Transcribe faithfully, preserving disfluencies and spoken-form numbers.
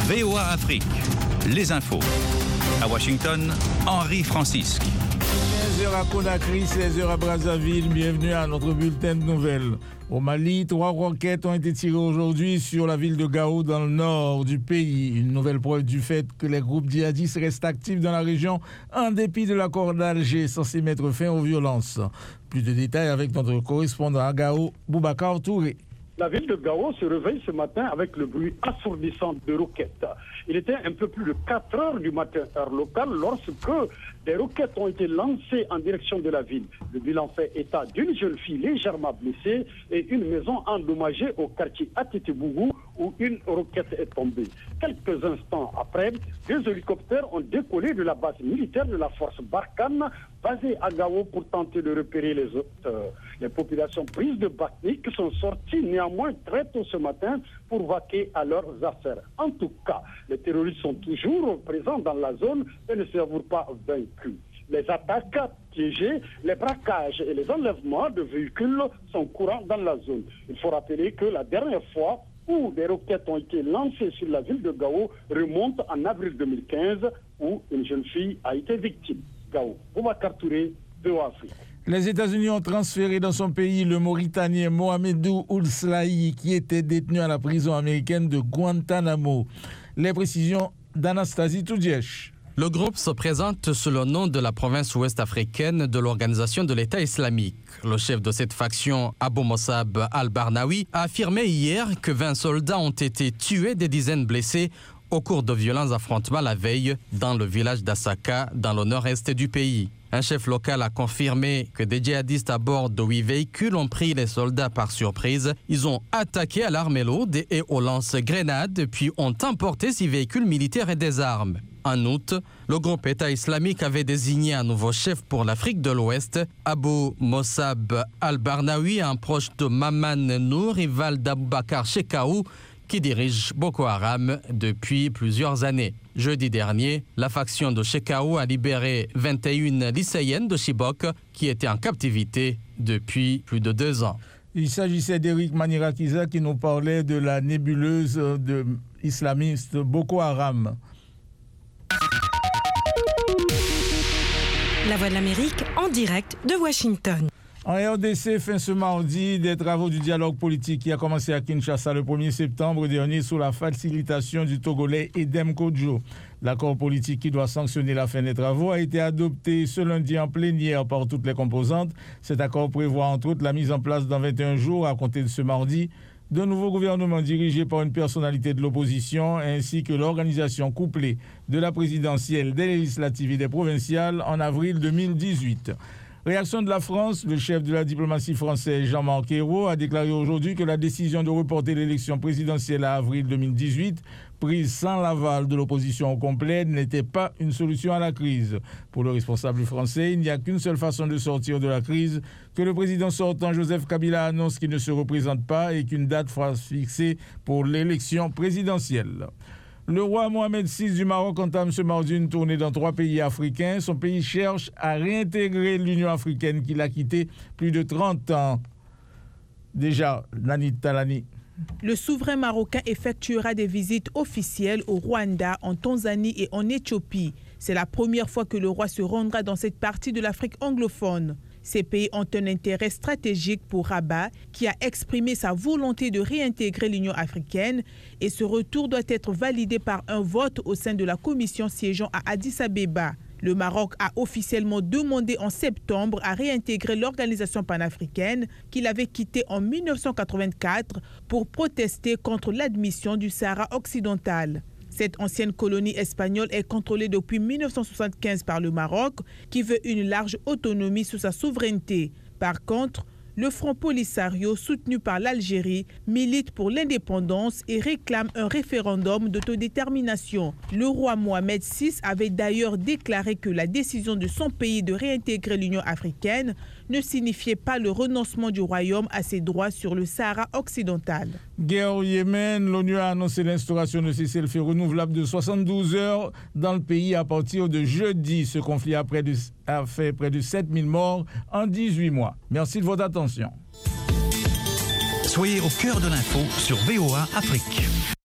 V O A Afrique, les infos. À Washington, Henri Francisque. quinze heures à Conakry, seize heures à Brazzaville. Bienvenue à notre bulletin de nouvelles. Au Mali, trois roquettes ont été tirées aujourd'hui sur la ville de Gao dans le nord du pays. Une nouvelle preuve du fait que les groupes djihadistes restent actifs dans la région en dépit de l'accord d'Alger censé mettre fin aux violences. Plus de détails avec notre correspondant à Gao, Boubacar Touré. La ville de Gao se réveille ce matin avec le bruit assourdissant de roquettes. Il était un peu plus de quatre heures du matin, heure locale, lorsque des roquettes ont été lancées en direction de la ville. Le bilan fait état d'une jeune fille légèrement blessée et une maison endommagée au quartier Atitebougou où une roquette est tombée. Quelques instants après, deux hélicoptères ont décollé de la base militaire de la force Barkhane basée à Gao pour tenter de repérer les auteurs. Les populations prises de panique sont sorties néanmoins très tôt ce matin pour vaquer à leurs affaires. En tout cas, les terroristes sont toujours présents dans la zone et ne s'avouent pas vaincus. Les attaques piégées, les braquages et les enlèvements de véhicules sont courants dans la zone. Il faut rappeler que la dernière fois où des roquettes ont été lancées sur la ville de Gao remonte en avril deux mille quinze où une jeune fille a été victime. Gao, Boubacar Touré, V O A Afrique. Les États-Unis ont transféré dans son pays le Mauritanien Mohamedou Ould-Slahi qui était détenu à la prison américaine de Guantanamo. Les précisions d'Anastasie Toudiesh. Le groupe se présente sous le nom de la province ouest-africaine de l'Organisation de l'État islamique. Le chef de cette faction, Abu Mossab al-Barnawi, a affirmé hier que vingt soldats ont été tués, des dizaines blessés au cours de violents affrontements la veille dans le village d'Assaka, dans le nord-est du pays. Un chef local a confirmé que des djihadistes à bord de huit véhicules ont pris les soldats par surprise. Ils ont attaqué à l'arme lourde et aux lance-grenades, puis ont emporté six véhicules militaires et des armes. En août, le groupe État islamique avait désigné un nouveau chef pour l'Afrique de l'Ouest, Abu Mossab al-Barnawi, un proche de Maman Nour, rival d'Aboubacar Shekau, qui dirige Boko Haram depuis plusieurs années. Jeudi dernier, la faction de Shekau a libéré vingt et une lycéennes de Chibok qui étaient en captivité depuis plus de deux ans. Il s'agissait d'Éric Manirakiza qui nous parlait de la nébuleuse de islamiste Boko Haram. La Voix de l'Amérique en direct de Washington. En R D C, fin ce mardi, des travaux du dialogue politique qui a commencé à Kinshasa le premier septembre dernier sous la facilitation du Togolais Edem Kodjo. L'accord politique qui doit sanctionner la fin des travaux a été adopté ce lundi en plénière par toutes les composantes. Cet accord prévoit entre autres la mise en place dans vingt et un jours à compter de ce mardi d'un nouveau gouvernement dirigé par une personnalité de l'opposition ainsi que l'organisation couplée de la présidentielle, des législatives et des provinciales en avril deux mille dix-huit. Réaction de la France, le chef de la diplomatie française Jean-Marc Ayrault a déclaré aujourd'hui que la décision de reporter l'élection présidentielle à avril deux mille dix-huit, prise sans l'aval de l'opposition au complet, n'était pas une solution à la crise. Pour le responsable français, il n'y a qu'une seule façon de sortir de la crise, que le président sortant Joseph Kabila annonce qu'il ne se représente pas et qu'une date sera fixée pour l'élection présidentielle. Le roi Mohamed six du Maroc entame ce mardi une tournée dans trois pays africains. Son pays cherche à réintégrer l'Union africaine qu'il a quittée plus de trente ans. Déjà, Nani Talani. Le souverain marocain effectuera des visites officielles au Rwanda, en Tanzanie et en Éthiopie. C'est la première fois que le roi se rendra dans cette partie de l'Afrique anglophone. Ces pays ont un intérêt stratégique pour Rabat, qui a exprimé sa volonté de réintégrer l'Union africaine, et ce retour doit être validé par un vote au sein de la commission siégeant à Addis-Abeba. Le Maroc a officiellement demandé en septembre à réintégrer l'organisation panafricaine qu'il avait quittée en mille neuf cent quatre-vingt-quatre pour protester contre l'admission du Sahara occidental. Cette ancienne colonie espagnole est contrôlée depuis mille neuf cent soixante-quinze par le Maroc, qui veut une large autonomie sous sa souveraineté. Par contre, le Front Polisario, soutenu par l'Algérie, milite pour l'indépendance et réclame un référendum d'autodétermination. Le roi Mohamed six avait d'ailleurs déclaré que la décision de son pays de réintégrer l'Union africaine ne signifiait pas le renoncement du royaume à ses droits sur le Sahara occidental. Guerre au Yémen, l'ONU a annoncé l'instauration de cessez-le-feu renouvelable de soixante-douze heures dans le pays à partir de jeudi. Ce conflit a, près de, a fait près de sept mille morts en dix-huit mois. Merci de votre attention. Soyez au cœur de l'info sur V O A Afrique.